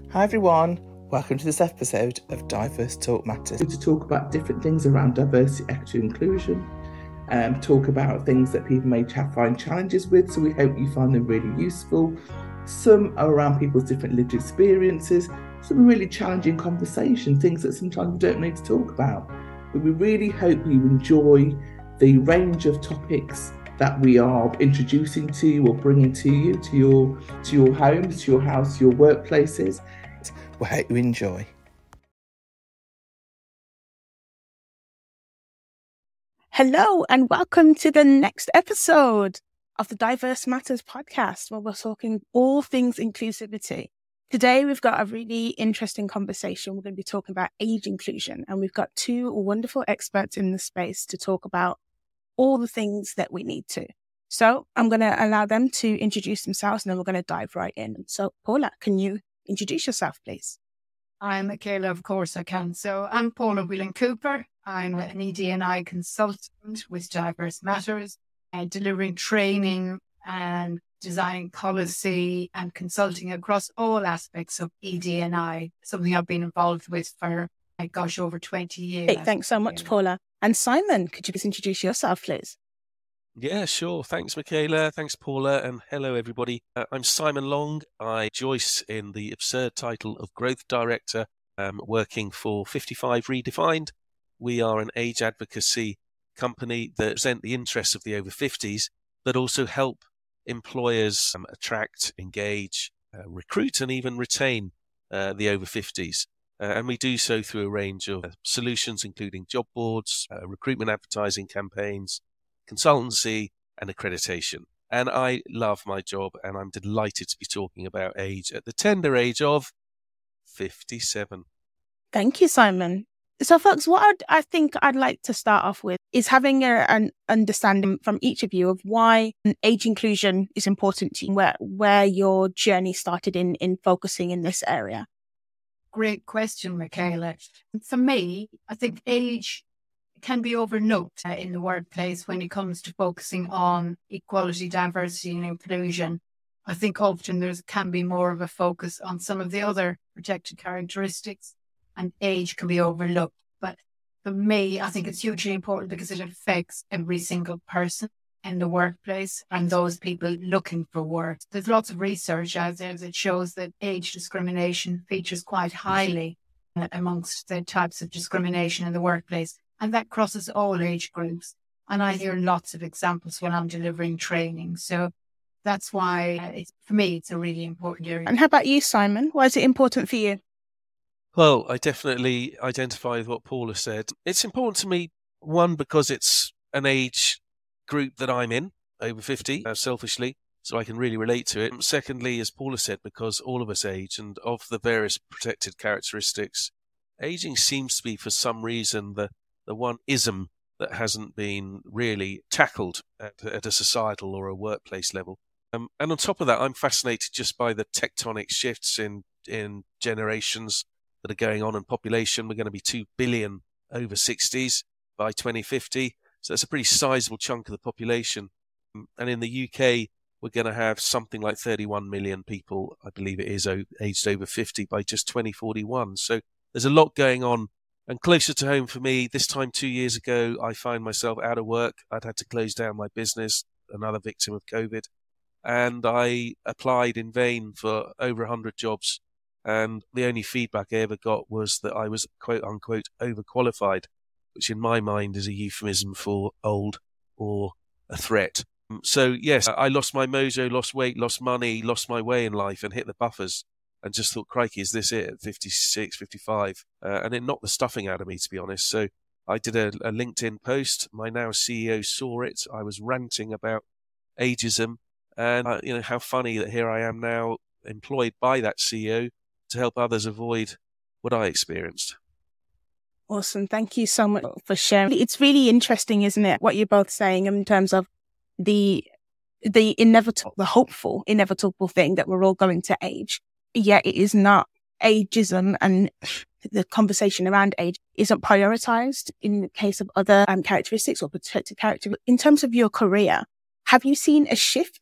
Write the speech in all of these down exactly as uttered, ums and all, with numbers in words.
Hi everyone, welcome to this episode of Diverse Talk Matters. To talk about different things around diversity, equity, inclusion, um, talk about things that people may find challenges with, so we hope you find them really useful. Some are around people's different lived experiences, some really challenging conversation, things that sometimes we don't need to talk about. But we really hope you enjoy the range of topics that we are introducing to you or bringing to you, to your to your homes, to your house, your workplaces. We hope you enjoy. Hello and welcome to the next episode of the Diverse Matters podcast, where we're talking all things inclusivity. Today we've got a really interesting conversation. We're going to be talking about age inclusion, and we've got two wonderful experts in the space to talk about all the things that we need to. So I'm going to allow them to introduce themselves, and then we're going to dive right in. So Paula, can you introduce yourself, please? I'm Michaela, of course I can. So I'm Paula Whelan-Cooper. I'm an E D and I consultant with Diverse Matters, uh, delivering training and designing policy and consulting across all aspects of E D and I, something I've been involved with for, uh, gosh, over twenty years. Hey, thanks so much, Paula. And Simon, could you please introduce yourself, please? Yeah, sure. Thanks, Michaela. Thanks, Paula. And hello, everybody. Uh, I'm Simon Long. I Joyce in the absurd title of Growth Director, um, working for fifty-five Redefined. We are an age advocacy company that represent the interests of the over fifties, but also help employers um, attract, engage, uh, recruit, and even retain uh, the over fifties. Uh, and we do so through a range of uh, solutions, including job boards, uh, recruitment advertising campaigns, consultancy, and accreditation. And I love my job, and I'm delighted to be talking about age at the tender age of fifty-seven. Thank you, Simon. So, folks, what I'd, I think I'd like to start off with is having a, an understanding from each of you of why age inclusion is important to you, where, where your journey started in, in focusing in this area. Great question, Michaela. For me, I think age can be overlooked uh, in the workplace when it comes to focusing on equality, diversity and inclusion. I think often there can be more of a focus on some of the other protected characteristics, and age can be overlooked. But for me, I think it's hugely important because it affects every single person in the workplace and those people looking for work. There's lots of research out there that shows that age discrimination features quite highly uh, amongst the types of discrimination in the workplace. And that crosses all age groups. And I hear lots of examples when I'm delivering training. So that's why, uh, it's, for me, it's a really important area. And how about you, Simon? Why is it important for you? Well, I definitely identify with what Paula said. It's important to me, one, because it's an age group that I'm in, over fifty, uh, selfishly, so I can really relate to it. Secondly, as Paula said, because all of us age, and of the various protected characteristics, aging seems to be, for some reason, the the one ism that hasn't been really tackled at, at a societal or a workplace level. Um, and on top of that, I'm fascinated just by the tectonic shifts in, in generations that are going on in population. We're going to be two billion over sixties by twenty fifty. So that's a pretty sizable chunk of the population. And in the U K, we're going to have something like thirty-one million people, I believe it is, aged over fifty by just twenty forty-one. So there's a lot going on. And closer to home for me, this time two years ago, I found myself out of work. I'd had to close down my business, another victim of COVID. And I applied in vain for over one hundred jobs. And the only feedback I ever got was that I was, quote unquote, overqualified, which in my mind is a euphemism for old or a threat. So, yes, I lost my mojo, lost weight, lost money, lost my way in life and hit the buffers. And just thought, crikey, is this it at fifty-six, fifty-five? Uh, and it knocked the stuffing out of me, to be honest. So I did a, a LinkedIn post. My now C E O saw it. I was ranting about ageism. And, uh, you know, how funny that here I am now employed by that C E O to help others avoid what I experienced. Awesome. Thank you so much for sharing. It's really interesting, isn't it, what you're both saying in terms of the the inevitable, the hopeful, inevitable thing that we're all going to age. Yet it is not. Ageism and the conversation around age isn't prioritized in the case of other um, characteristics or protected character. In terms of your career, have you seen a shift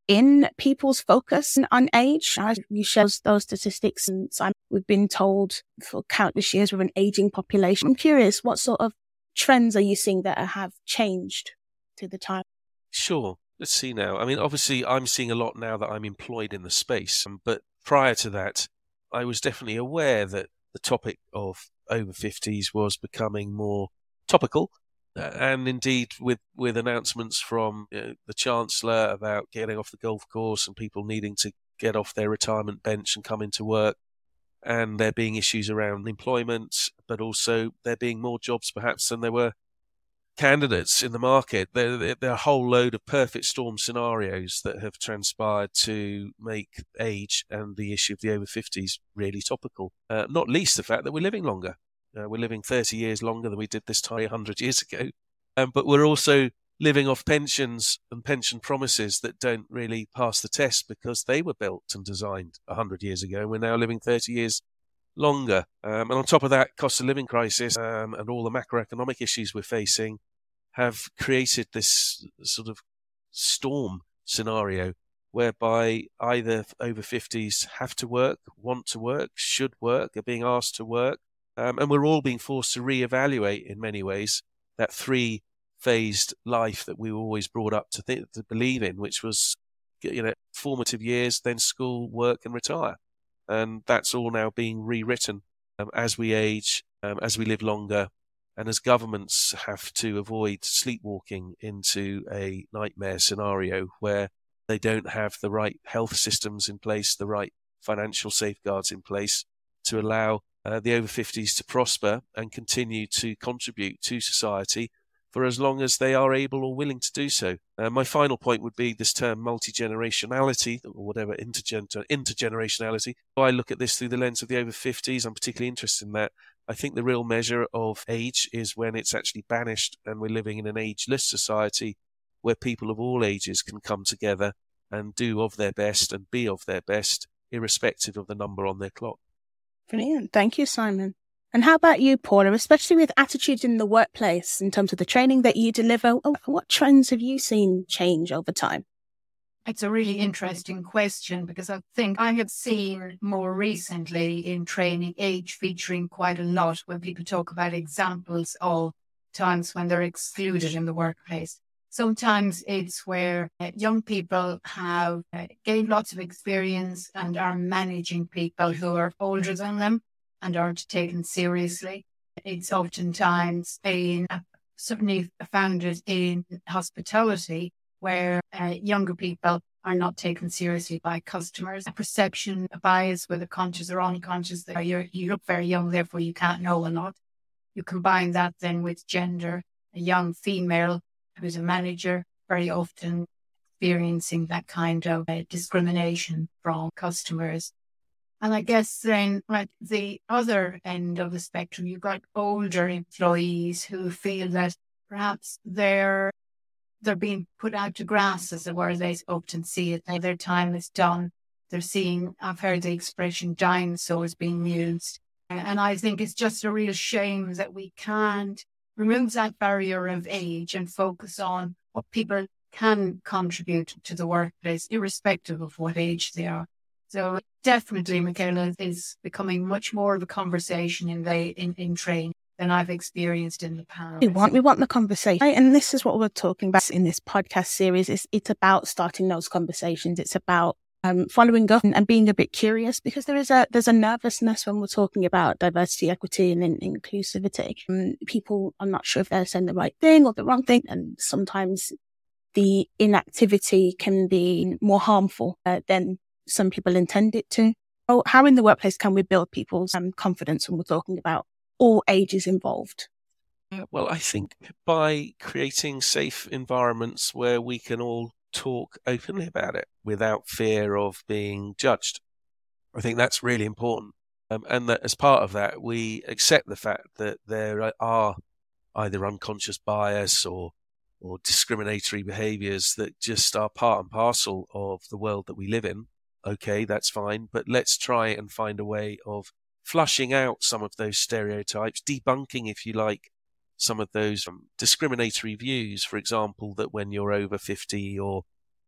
in people's focus on age? As you share those statistics, and we've been told for countless years we're an aging population. I'm curious, what sort of trends are you seeing that have changed to the time? Sure. Let's see now. I mean, obviously, I'm seeing a lot now that I'm employed in the space. But prior to that, I was definitely aware that the topic of over fifties was becoming more topical. Uh, and indeed, with, with announcements from you know, the Chancellor about getting off the golf course and people needing to get off their retirement bench and come into work, and there being issues around employment, but also there being more jobs perhaps than there were candidates in the market. There, there, there are a whole load of perfect storm scenarios that have transpired to make age and the issue of the over fifties really topical. Uh, not least the fact that we're living longer. Uh, we're living thirty years longer than we did this time one hundred years ago. Um, but we're also living off pensions and pension promises that don't really pass the test because they were built and designed one hundred years ago. And we're now living thirty years longer. Um, and on top of that, cost of living crisis um, and all the macroeconomic issues we're facing have created this sort of storm scenario whereby either over fifties have to work, want to work, should work, are being asked to work. Um, and we're all being forced to reevaluate in many ways that three-phased life that we were always brought up to, th- to believe in, which was, you know, formative years, then school, work, and retire. And that's all now being rewritten um, as we age, um, as we live longer, and as governments have to avoid sleepwalking into a nightmare scenario where they don't have the right health systems in place, the right financial safeguards in place to allow uh, the over fifties to prosper and continue to contribute to society for as long as they are able or willing to do so. Uh, my final point would be this term multi-generationality, or whatever, intergen- intergenerationality. If I look at this through the lens of the over fifties, I'm particularly interested in that. I think the real measure of age is when it's actually banished and we're living in an ageless society where people of all ages can come together and do of their best and be of their best, irrespective of the number on their clock. Brilliant. Thank you, Simon. And how about you, Paula, especially with attitudes in the workplace in terms of the training that you deliver? What trends have you seen change over time? It's a really interesting question because I think I have seen more recently in training age featuring quite a lot when people talk about examples of times when they're excluded in the workplace. Sometimes it's where uh, young people have uh, gained lots of experience and are managing people who are older than them and aren't taken seriously. It's oftentimes been uh, certainly founded in hospitality where uh, younger people are not taken seriously by customers. A perception, a bias, whether conscious or unconscious, that you're, you look very young, therefore you can't know a lot. You combine that then with gender, a young female who's a manager, very often experiencing that kind of uh, discrimination from customers. And I guess then at the other end of the spectrum, you've got older employees who feel that perhaps they're they're being put out to grass, as it were. They often see it. Now their time is done. They're seeing, I've heard the expression dinosaurs being used. And I think it's just a real shame that we can't remove that barrier of age and focus on what people can contribute to the workplace, irrespective of what age they are. So definitely, Michaela, is becoming much more of a conversation in the in, in training than I've experienced in the past. We want, we want the conversation. And this is what we're talking about in this podcast series. It's, it's about starting those conversations. It's about um, following up and, and being a bit curious, because there is a there's a nervousness when we're talking about diversity, equity and in, inclusivity. Um, people are not sure if they're saying the right thing or the wrong thing. And sometimes the inactivity can be more harmful uh, than some people intend it to. Oh, how in the workplace can we build people's um, confidence when we're talking about all ages involved? Well, I think by creating safe environments where we can all talk openly about it without fear of being judged. I think that's really important. Um, and that as part of that, we accept the fact that there are either unconscious bias or or discriminatory behaviours that just are part and parcel of the world that we live in. Okay, that's fine. But let's try and find a way of flushing out some of those stereotypes, debunking, if you like, some of those um, discriminatory views, for example, that when you're over fifty or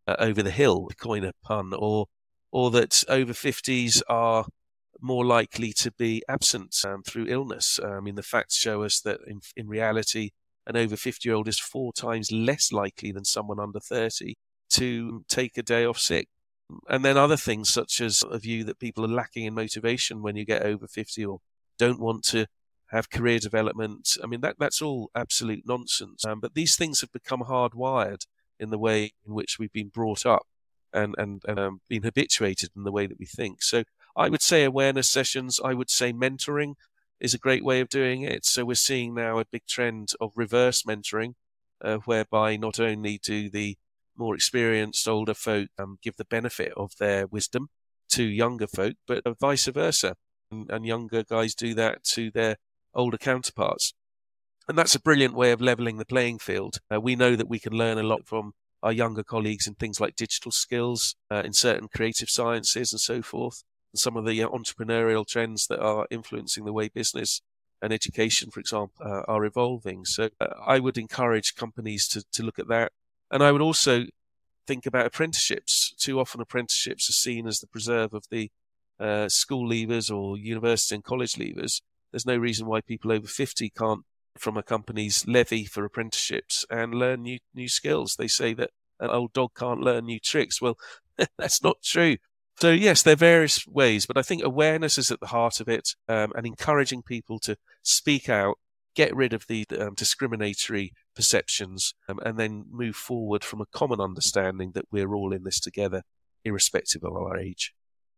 uh, over the hill, to coin a pun, or or that over fifties are more likely to be absent um, through illness. Uh, I mean, the facts show us that in, in reality, an over fifty-year-old is four times less likely than someone under thirty to take a day off sick. And then other things such as a view that people are lacking in motivation when you get over fifty, or don't want to have career development. I mean, that that's all absolute nonsense. Um, but these things have become hardwired in the way in which we've been brought up and, and, and um, been habituated in the way that we think. So I would say awareness sessions, I would say mentoring is a great way of doing it. So we're seeing now a big trend of reverse mentoring, uh, whereby not only do the more experienced older folk um, give the benefit of their wisdom to younger folk, but uh, vice versa. And, and younger guys do that to their older counterparts. And that's a brilliant way of leveling the playing field. Uh, we know that we can learn a lot from our younger colleagues in things like digital skills, uh, in certain creative sciences and so forth. And some of the uh, entrepreneurial trends that are influencing the way business and education, for example, uh, are evolving. So uh, I would encourage companies to, to look at that. And I would also think about apprenticeships. Too often apprenticeships are seen as the preserve of the uh, school leavers or university and college leavers. There's no reason why people over fifty can't, from a company's levy for apprenticeships, and learn new new skills. They say that an old dog can't learn new tricks. Well, that's not true. So yes, there are various ways, but I think awareness is at the heart of it, um, and encouraging people to speak out, get rid of the um, discriminatory perceptions, um, and then move forward from a common understanding that we're all in this together, irrespective of our age.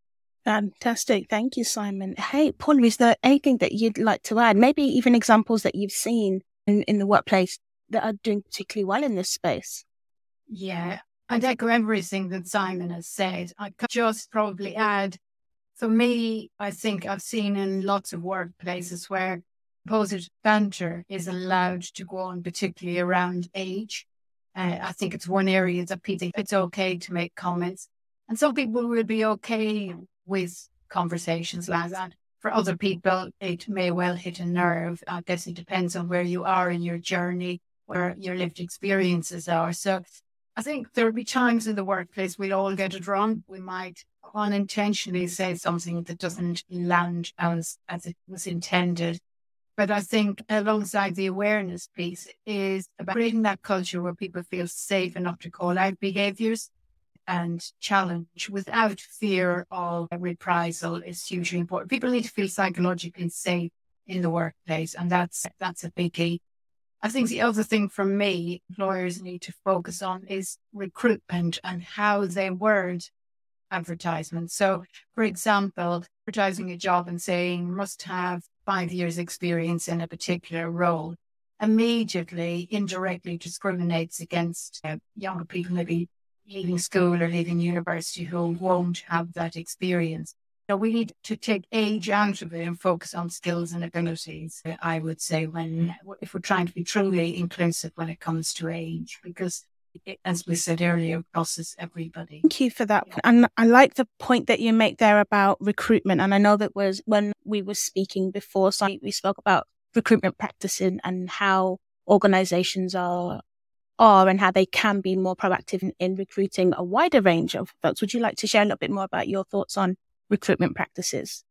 Fantastic. Thank you, Simon. Hey, Paul, is there anything that you'd like to add? Maybe even examples that you've seen in, in the workplace that are doing particularly well in this space? Yeah, I'd echo everything that Simon has said. I could just probably add, for me, I think I've seen in lots of workplaces where positive banter is allowed to go on, particularly around age. Uh, I think it's one area that people think it's okay to make comments. And some people will be okay with conversations like that. For other people, it may well hit a nerve. I guess it depends on where you are in your journey, where your lived experiences are. So I think there will be times in the workplace we'll all get it wrong. We might unintentionally say something that doesn't land as, as it was intended. But I think alongside the awareness piece is about creating that culture where people feel safe enough to call out behaviours and challenge without fear of reprisal is hugely important. People need to feel psychologically safe in the workplace, and that's that's a biggie. I think the other thing for me, employers need to focus on is recruitment and how they word advertisements. So, for example, advertising a job and saying must have five years experience in a particular role immediately, indirectly discriminates against uh, younger people, maybe leaving school or leaving university, who won't have that experience. So we need to take age out of it and focus on skills and abilities, I would say, when if we're trying to be truly inclusive when it comes to age, because it, as we said earlier, crosses everybody. Thank you for that. And I like the point that you make there about recruitment. And I know that was when we were speaking before, so we spoke about recruitment practices and how organizations are are and how they can be more proactive in, in recruiting a wider range of folks. Would you like to share a little bit more about your thoughts on recruitment practices?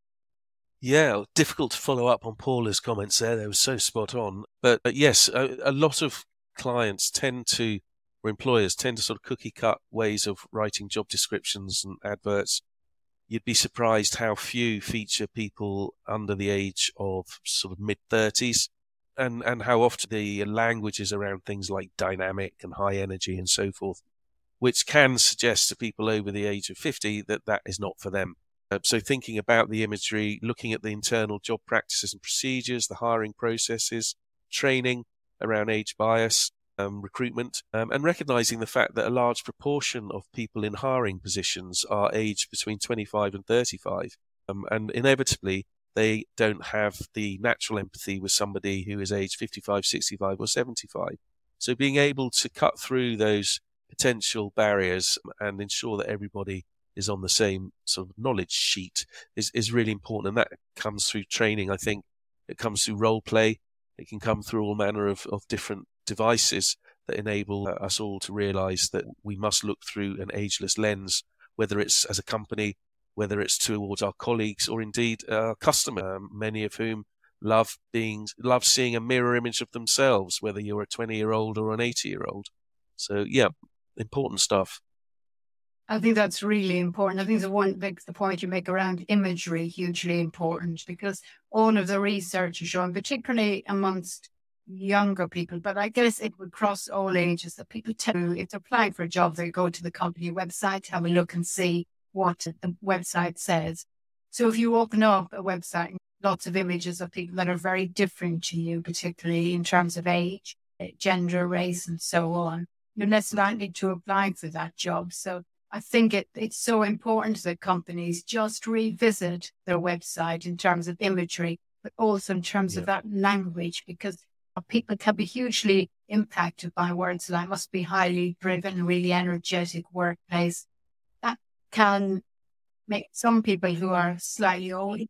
Yeah, difficult to follow up on Paula's comments there. They were so spot on. But, but yes, a, a lot of clients tend to, or employers tend to sort of cookie cut ways of writing job descriptions and adverts. You'd be surprised how few feature people under the age of sort of mid-thirties. And, and how often the language is around things like dynamic and high energy and so forth, which can suggest to people over the age of fifty that that is not for them. Uh, so thinking about the imagery, looking at the internal job practices and procedures, the hiring processes, training around age bias, um, recruitment, um, and recognizing the fact that a large proportion of people in hiring positions are aged between twenty-five and thirty-five. Um, and inevitably, they don't have the natural empathy with somebody who is aged fifty-five, sixty-five or seventy-five. So being able to cut through those potential barriers and ensure that everybody is on the same sort of knowledge sheet is, is really important. And that comes through training, I think. It comes through role play. It can come through all manner of, of different devices that enable us all to realise that we must look through an ageless lens, whether it's as a company, whether it's towards our colleagues or indeed our customer, um, many of whom love being love seeing a mirror image of themselves, whether you're a twenty-year-old or an eighty-year-old. So, yeah, important stuff. I think that's really important. I think the one big the point you make around imagery hugely important, because all of the research is showing, particularly amongst younger people, but I guess it would cross all ages, that people tend to, if they're applying for a job, they go to the company website, have a look and see what the website says. So if you open up a website, lots of images of people that are very different to you, particularly in terms of age, gender, race, and so on, you're less likely to apply for that job. So I think it, it's so important that companies just revisit their website in terms of imagery, but also in terms yeah. of that language, because people can be hugely impacted by words like must be highly driven, really energetic workplace. That can make some people who are slightly old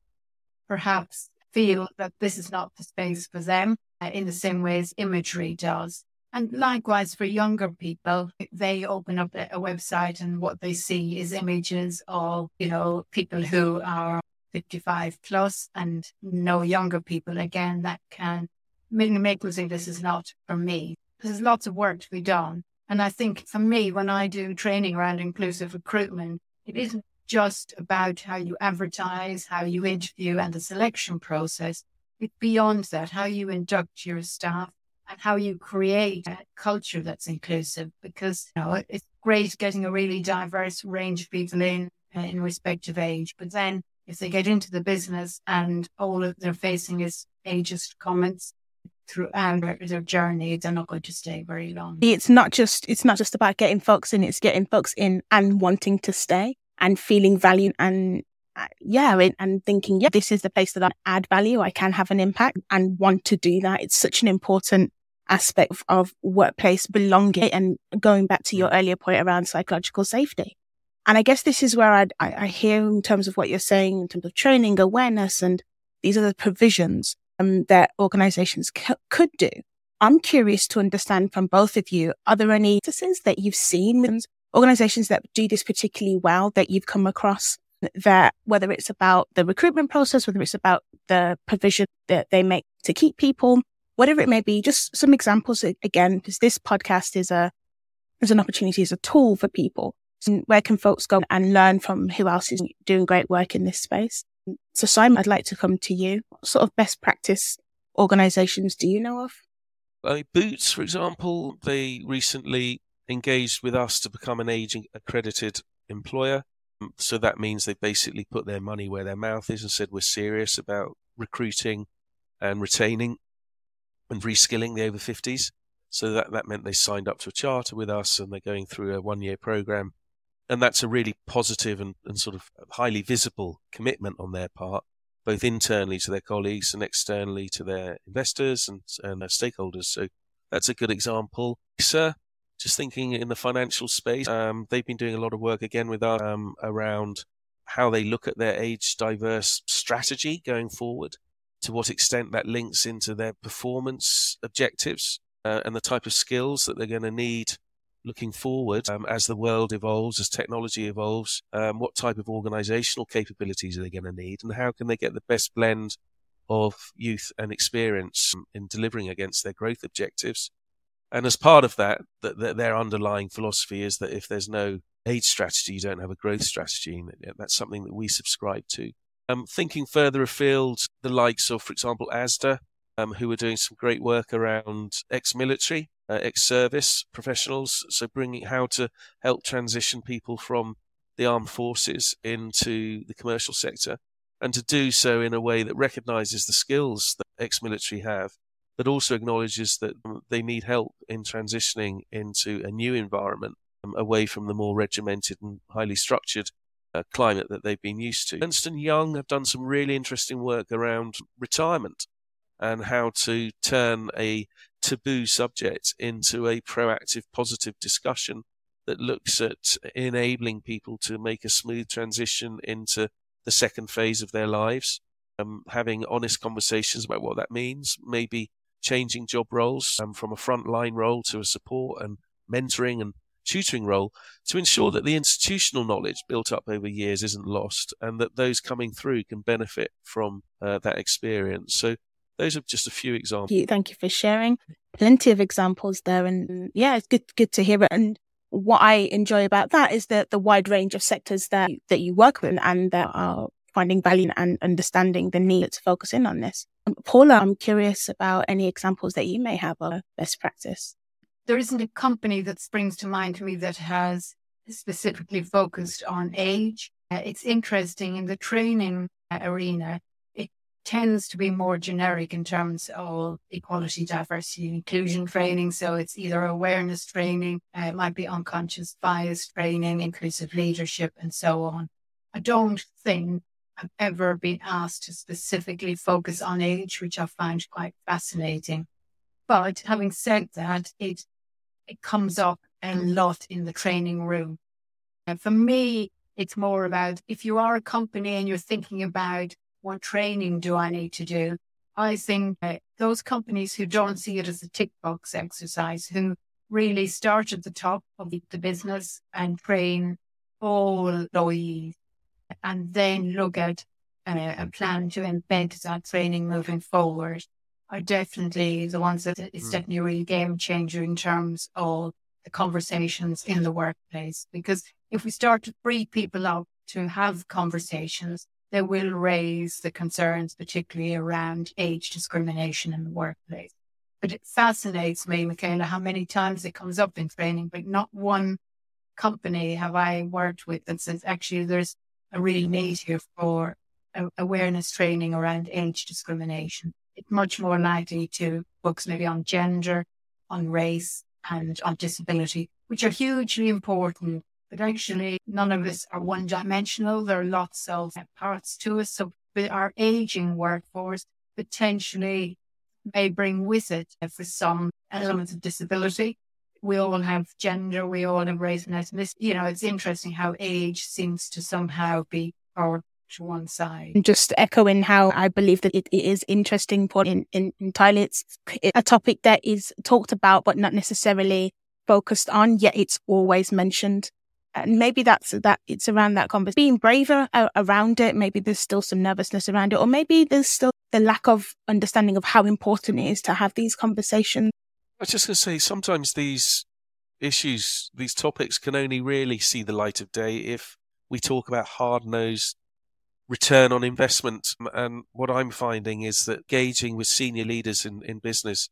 perhaps feel that this is not the space for them uh, in the same way as imagery does. And likewise for younger people, they open up a, a website and what they see is images of, you know, people who are fifty-five plus and no younger people. Again, that can make them think this is not for me. There's lots of work to be done. And I think for me, when I do training around inclusive recruitment, it isn't just about how you advertise, how you interview and the selection process. It's beyond that, how you induct your staff and how you create a culture that's inclusive, because you know it's great getting a really diverse range of people in, uh, in respect of age. But then if they get into the business and all of they're facing is ageist comments throughout their journey, they're not going to stay very long. It's not just it's not just about getting folks in, it's getting folks in and wanting to stay and feeling valued and uh, yeah, and, and thinking, yeah, this is the place that I add value, I can have an impact and want to do that. It's such an important aspect of, of workplace belonging, and going back to your earlier point around psychological safety. And I guess this is where I'd, I, I hear in terms of what you're saying in terms of training, awareness, and these are the provisions um, that organizations c- could do. I'm curious to understand from both of you, are there any practices that you've seen with organizations that do this particularly well that you've come across, that whether it's about the recruitment process, whether it's about the provision that they make to keep people, whatever it may be, just some examples again, because this podcast is a is an opportunity, is a tool for people. So where can folks go and learn from who else is doing great work in this space? So Simon, I'd like to come to you. What sort of best practice organizations do you know of? I mean, Boots, for example, they recently engaged with us to become an age accredited employer. So that means they basically put their money where their mouth is and said we're serious about recruiting and retaining and reskilling the over fifties. So that, that meant they signed up to a charter with us and they're going through a one-year program. And that's a really positive and, and sort of highly visible commitment on their part, both internally to their colleagues and externally to their investors and, and their stakeholders. So that's a good example. Sir, just thinking in the financial space, um, they've been doing a lot of work again with us um, around how they look at their age diverse strategy going forward, to what extent that links into their performance objectives uh, and the type of skills that they're going to need looking forward um, as the world evolves, as technology evolves. Um, what type of organizational capabilities are they going to need, and how can they get the best blend of youth and experience in delivering against their growth objectives? And as part of that, that, that their underlying philosophy is that if there's no age strategy, you don't have a growth strategy. And that's something that we subscribe to. Um, thinking further afield, the likes of, for example, Asda, um, who are doing some great work around ex-military, uh, ex-service professionals, so bringing how to help transition people from the armed forces into the commercial sector, and to do so in a way that recognises the skills that ex-military have, but also acknowledges that they need help in transitioning into a new environment, um, away from the more regimented and highly structured Uh, climate that they've been used to. Ernst and Young have done some really interesting work around retirement and how to turn a taboo subject into a proactive, positive discussion that looks at enabling people to make a smooth transition into the second phase of their lives, um, having honest conversations about what that means, maybe changing job roles um, from a frontline role to a support and mentoring and tutoring role, to ensure that the institutional knowledge built up over years isn't lost and that those coming through can benefit from uh, that experience. So those are just a few examples. Thank you, thank you for sharing. Plenty of examples there. And yeah, it's good good to hear it. And what I enjoy about that is that the wide range of sectors that, that you work with and that are finding value and understanding the need to focus in on this. Um, Paula, I'm curious about any examples that you may have of best practice. There isn't a company that springs to mind to me that has specifically focused on age. Uh, it's interesting in the training uh, arena, it tends to be more generic in terms of equality, diversity, and inclusion training. So it's either awareness training, uh, it might be unconscious bias training, inclusive leadership, and so on. I don't think I've ever been asked to specifically focus on age, which I find quite fascinating. But having said that, it it comes up a lot in the training room. And for me, it's more about if you are a company and you're thinking about what training do I need to do, I think uh, those companies who don't see it as a tick box exercise, who really start at the top of the business and train all employees, and then look at uh, a plan to embed that training moving forward, are definitely the ones that it's mm. definitely a real game changer in terms of the conversations in the workplace. Because if we start to free people up to have conversations, they will raise the concerns, particularly around age discrimination in the workplace. But it fascinates me, Michaela, how many times it comes up in training, but not one company have I worked with that says actually there's a real need here for a- awareness training around age discrimination. It's much more likely to focus maybe on gender, on race, and on disability, which are hugely important. But actually, none of us are one-dimensional. There are lots of parts to us. So our aging workforce potentially may bring with it, for some, elements of disability. We all have gender, we all have race and ethnicity. You know, it's interesting how age seems to somehow be our to one side. Just echoing how I believe that it, it is interesting, but in, in, entirely it's a topic that is talked about, but not necessarily focused on, yet it's always mentioned. And maybe that's that it's around that conversation, being braver uh, around it. Maybe there's still some nervousness around it, or maybe there's still the lack of understanding of how important it is to have these conversations. I was just going to say, sometimes these issues, these topics can only really see the light of day if we talk about hard-nosed return on investment. And what I'm finding is that engaging with senior leaders in, in business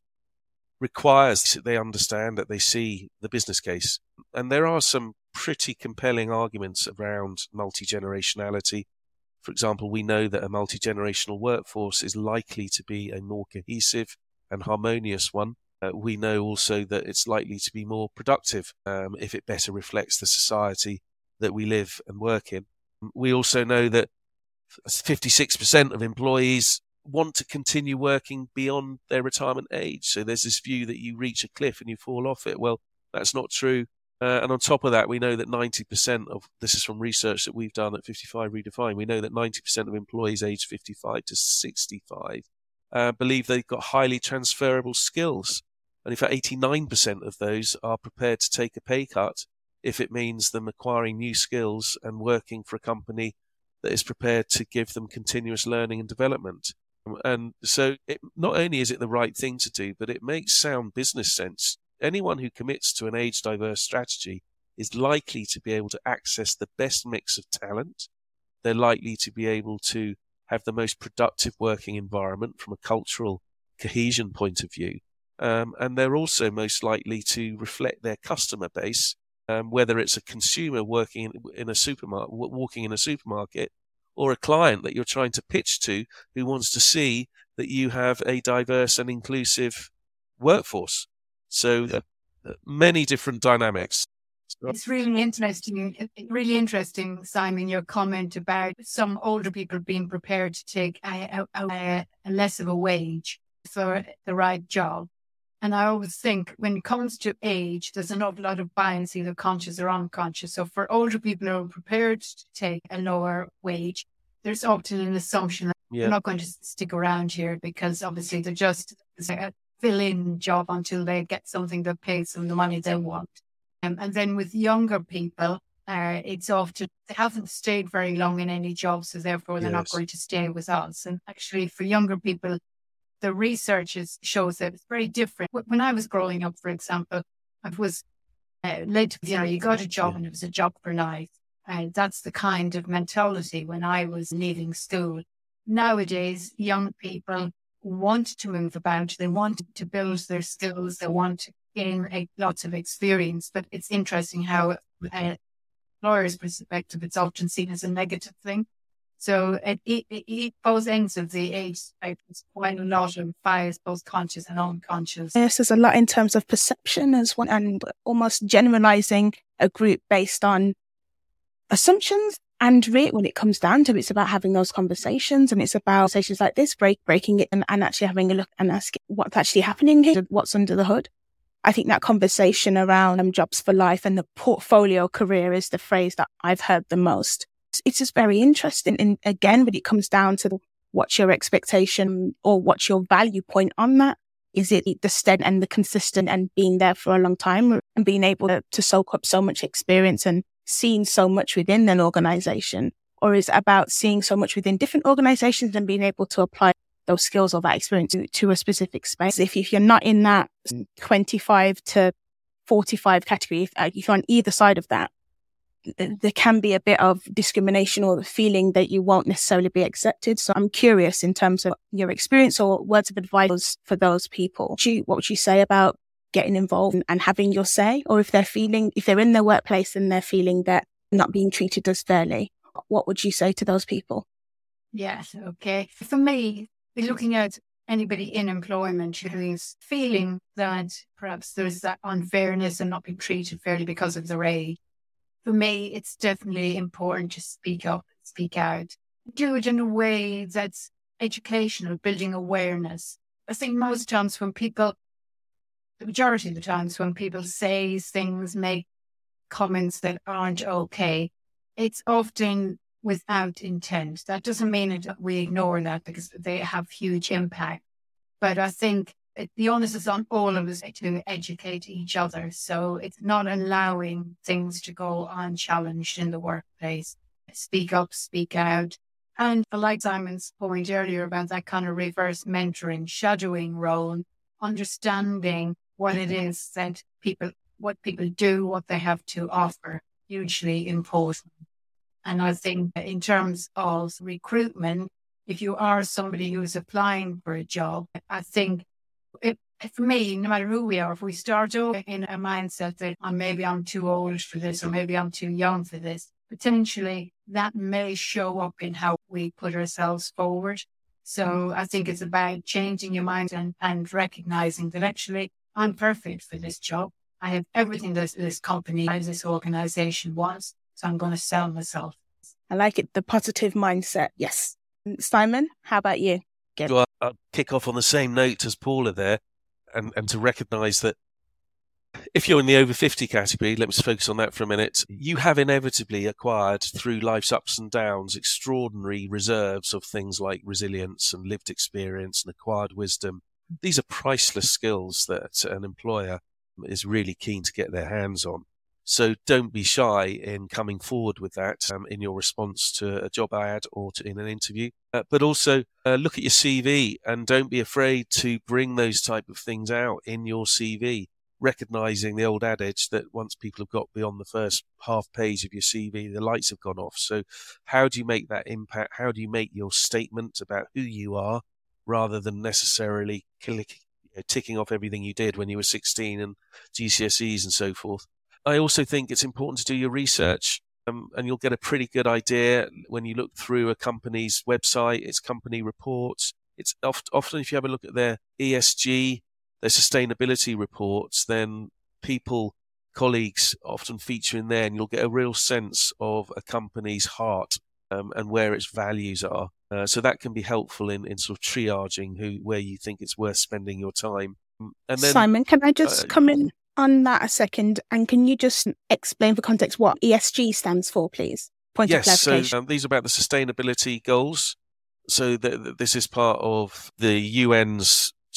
requires that they understand, that they see the business case. And there are some pretty compelling arguments around multi-generationality. For example, we know that a multi-generational workforce is likely to be a more cohesive and harmonious one. Uh, we know also that it's likely to be more productive um, if it better reflects the society that we live and work in. We also know that fifty-six percent of employees want to continue working beyond their retirement age. So there's this view that you reach a cliff and you fall off it. Well, that's not true. Uh, and on top of that, we know that ninety percent of, this is from research that we've done at fifty-five Redefined, we know that ninety percent of employees aged fifty-five to sixty-five uh, believe they've got highly transferable skills. And in fact, eighty-nine percent of those are prepared to take a pay cut if it means them acquiring new skills and working for a company that is prepared to give them continuous learning and development. And so it, not only is it the right thing to do, but it makes sound business sense. Anyone who commits to an age-diverse strategy is likely to be able to access the best mix of talent. They're likely to be able to have the most productive working environment from a cultural cohesion point of view. Um, and they're also most likely to reflect their customer base, um, whether it's a consumer working in, in a supermarket, walking in a supermarket, or a client that you're trying to pitch to who wants to see that you have a diverse and inclusive workforce. So uh, many different dynamics. It's really interesting, really interesting, Simon, your comment about some older people being prepared to take a, a, a, a less of a wage for the right job. And I always think when it comes to age, there's an awful lot of bias, either conscious or unconscious. So for older people who are prepared to take a lower wage, there's often an assumption that yeah. they're not going to stick around here because obviously they're just fill-in job until they get something that pays them the money they want. Um, and then with younger people, uh, it's often they haven't stayed very long in any job, so therefore they're Yes. not going to stay with us. And actually, for younger people, the research is, shows that it's very different. When I was growing up, for example, I was uh, late. You know, you got a job Yeah. and it was a job for life. And that's the kind of mentality when I was leaving school. Nowadays, young people want to move about. They want to build their skills. They want to gain a, lots of experience. But it's interesting how, uh, lawyer's perspective, it's often seen as a negative thing. So at it, it, it, both ends of the age spectrum, there's quite a lot of bias, both conscious and unconscious. Yes, there's a lot in terms of perception as well, and almost generalizing a group based on assumptions. And really, when it comes down to it, it's about having those conversations, and it's about conversations like this, break, breaking it and, and actually having a look and asking what's actually happening here, what's under the hood. I think that conversation around um, jobs for life and the portfolio career is the phrase that I've heard the most. It's just very interesting. And again, when it comes down to what's your expectation or what's your value point on that, is it the steady and the consistent and being there for a long time and being able to, to soak up so much experience and seeing so much within an organization? Or is it about seeing so much within different organizations and being able to apply those skills or that experience to, to a specific space? If, if you're not in that twenty-five to forty-five category, if, uh, if you're on either side of that, there can be a bit of discrimination or the feeling that you won't necessarily be accepted. So I'm curious in terms of your experience or words of advice for those people. What would you say about getting involved and having your say? Or if they're feeling, if they're in their workplace and they're feeling that they're not being treated as fairly, what would you say to those people? Yes, okay. For me, looking at anybody in employment who is feeling that perhaps there's that unfairness and not being treated fairly because of their age, for me, it's definitely important to speak up, speak out, do it in a way that's educational, building awareness. I think most times when people, the majority of the times when people say things, make comments that aren't okay, it's often without intent. That doesn't mean that we ignore that because they have huge impact. But I think it, the onus is on all of us to educate each other. So it's not allowing things to go unchallenged in the workplace. Speak up, speak out. And I like Simon's point earlier about that kind of reverse mentoring, shadowing role, understanding what it is that people, what people do, what they have to offer, hugely important. And I think in terms of recruitment, if you are somebody who is applying for a job, I think it, for me, no matter who we are, if we start off in a mindset that oh, maybe I'm too old for this or maybe I'm too young for this, potentially that may show up in how we put ourselves forward. So I think it's about changing your mind and, and recognizing that actually I'm perfect for this job. I have everything that this company, this organization wants. So I'm going to sell myself. I like it. The positive mindset. Yes. Simon, how about you? Get- Well, I'll kick off on the same note as Paula there, and, and to recognise that if you're in the over fifty category, let's focus on that for a minute, you have inevitably acquired through life's ups and downs extraordinary reserves of things like resilience and lived experience and acquired wisdom. These are priceless skills that an employer is really keen to get their hands on. So don't be shy in coming forward with that um, in your response to a job ad or to, in an interview. Uh, but also uh, look at your C V and don't be afraid to bring those type of things out in your C V, recognising the old adage that once people have got beyond the first half page of your C V, the lights have gone off. So how do you make that impact? How do you make your statement about who you are rather than necessarily click, you know, ticking off everything you did when you were sixteen and G C S Es and so forth? I also think it's important to do your research, um, and you'll get a pretty good idea when you look through a company's website, its company reports. It's oft, often if you have a look at their E S G, their sustainability reports, then people, colleagues often feature in there, and you'll get a real sense of a company's heart um, and where its values are. Uh, so that can be helpful in, in sort of triaging who where you think it's worth spending your time. And then, Simon, can I just uh, come in on that a second? And can you just explain for context what E S G stands for, please? Point yes, of clarification. so um, these are about the sustainability goals. So the, the, this is part of the U N's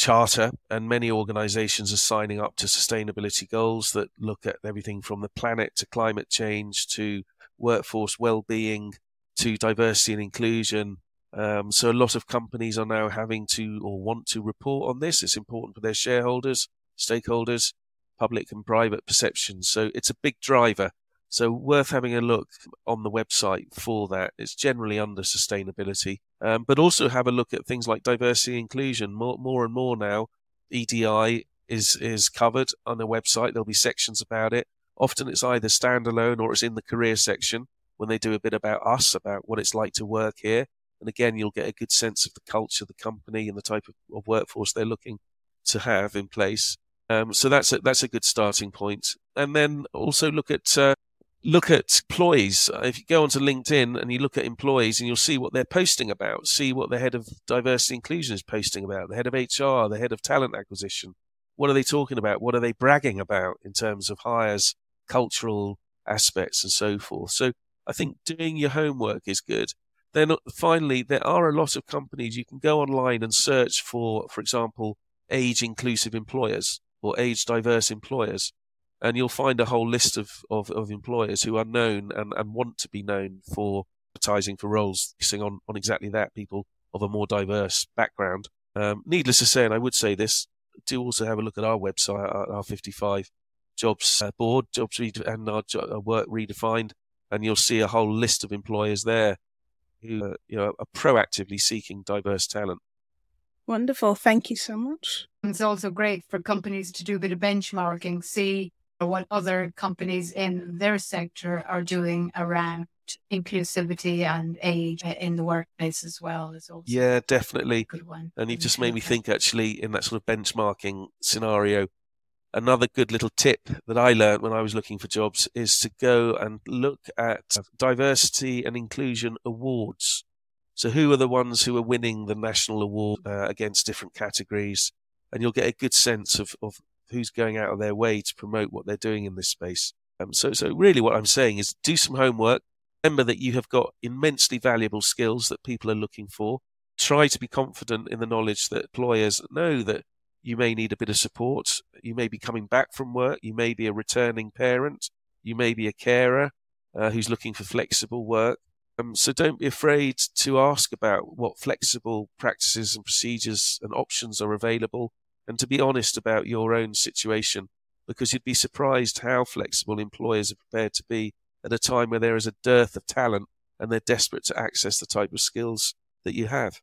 charter, and many organisations are signing up to sustainability goals that look at everything from the planet to climate change to workforce well-being to diversity and inclusion. Um, so a lot of companies are now having to or want to report on this. It's important for their shareholders, stakeholders, public and private perceptions. So it's a big driver. So worth having a look on the website for that. It's generally under sustainability, um, but also have a look at things like diversity and inclusion. More, more and more now, E D I is is covered on the website. There'll be sections about it. Often it's either standalone or it's in the career section when they do a bit about us, about what it's like to work here. And again, you'll get a good sense of the culture of the company and the type of, of workforce they're looking to have in place. Um, so that's a, that's a good starting point. And then also look at uh, look at employees. If you go onto LinkedIn and you look at employees, and you'll see what they're posting about, see what the head of diversity and inclusion is posting about, the head of H R, the head of talent acquisition. What are they talking about? What are they bragging about in terms of hires, cultural aspects, and so forth? So I think doing your homework is good. Then finally, there are a lot of companies. You can go online and search for, for example, age-inclusive employers or age-diverse employers. And you'll find a whole list of, of, of employers who are known and, and want to be known for advertising for roles focusing on, on exactly that, people of a more diverse background. Um, needless to say, and I would say this, do also have a look at our website, our, our fifty-five jobs uh, board, jobs re- and our, our work redefined, and you'll see a whole list of employers there who uh, you know, are proactively seeking diverse talent. Wonderful. Thank you so much. It's also great for companies to do a bit of benchmarking, see what other companies in their sector are doing around inclusivity and age in the workplace as well. Is also yeah, definitely. A good one. And you've just made me think, actually, in that sort of benchmarking scenario, another good little tip that I learned when I was looking for jobs is to go and look at diversity and inclusion awards. So who are the ones who are winning the national award uh, against different categories? And you'll get a good sense of, of who's going out of their way to promote what they're doing in this space. Um, so, so really what I'm saying is do some homework. Remember that you have got immensely valuable skills that people are looking for. Try to be confident in the knowledge that employers know that you may need a bit of support. You may be coming back from work. You may be a returning parent. You may be a carer uh, who's looking for flexible work. Um, so don't be afraid to ask about what flexible practices and procedures and options are available, and to be honest about your own situation, because you'd be surprised how flexible employers are prepared to be at a time where there is a dearth of talent and they're desperate to access the type of skills that you have.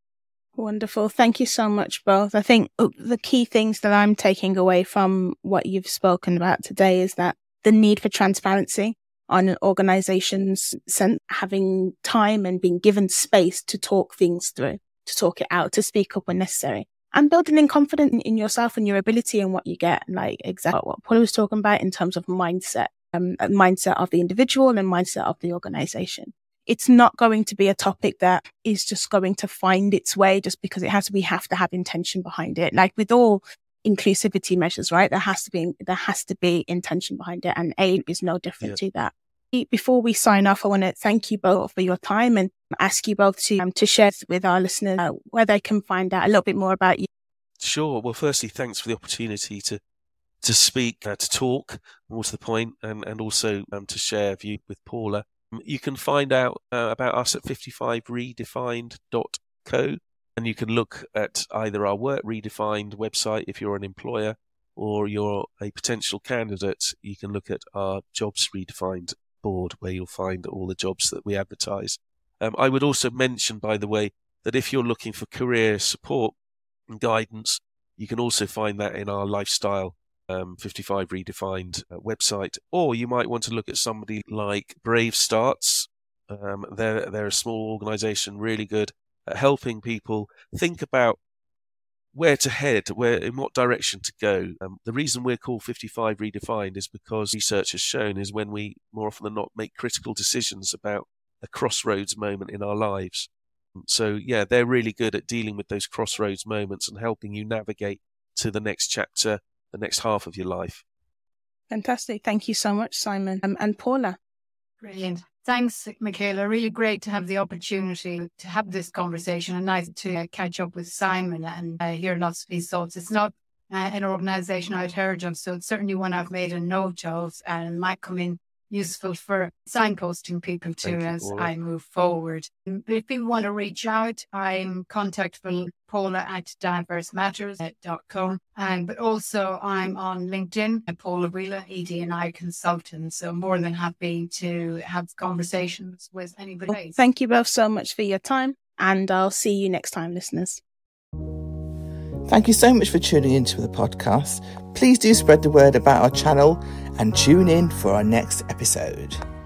Wonderful. Thank you so much, both. I think the key things that I'm taking away from what you've spoken about today is that the need for transparency on an organization's sense, having time and being given space to talk things through, to talk it out, to speak up when necessary, and building in confidence in yourself and your ability and what you get, like exactly what Paula was talking about in terms of mindset, um, mindset of the individual and mindset of the organization. It's not going to be a topic that is just going to find its way just because it has to, we have to have intention behind it. Like with all inclusivity measures, right? There has to be, there has to be intention behind it, and A is no different yeah. to that. Before we sign off, I want to thank you both for your time and ask you both to, um, to share with our listeners uh, where they can find out a little bit more about you. Sure. Well, firstly, thanks for the opportunity to, to speak, uh, to talk more to the point, and, and also um, to share view with Paula. You can find out uh, about us at fifty-five redefined dot co, and you can look at either our Work Redefined website if you're an employer, or you're a potential candidate. You can look at our Jobs Redefined board, where you'll find all the jobs that we advertise. Um, I would also mention, by the way, that if you're looking for career support and guidance, you can also find that in our lifestyle Um, fifty-five Redefined uh, website, or you might want to look at somebody like Brave Starts. Um, they're they're a small organisation, really good at helping people think about where to head, where in what direction to go. Um, the reason we're called fifty-five Redefined is because research has shown is when we more often than not make critical decisions about a crossroads moment in our lives. So yeah, they're really good at dealing with those crossroads moments and helping you navigate to the next chapter, the next half of your life. Fantastic. Thank you so much, Simon. Um, and Paula. Brilliant. Thanks, Michaela. Really great to have the opportunity to have this conversation, and nice to uh, catch up with Simon and uh, hear lots of his thoughts. It's not uh, an organisation I'd heard of, so it's certainly one I've made a note of and might come in useful for signposting people to Thank you, as Paula. I move forward. If people want to reach out, I'm contactable Paula at diverse matters dot com. Um, but also I'm on LinkedIn at Paula Wheeler, E D and I consultant. So more than happy to have conversations with anybody. Well, thank you both so much for your time, and I'll see you next time, listeners. Thank you so much for tuning into the podcast. Please do spread the word about our channel and tune in for our next episode.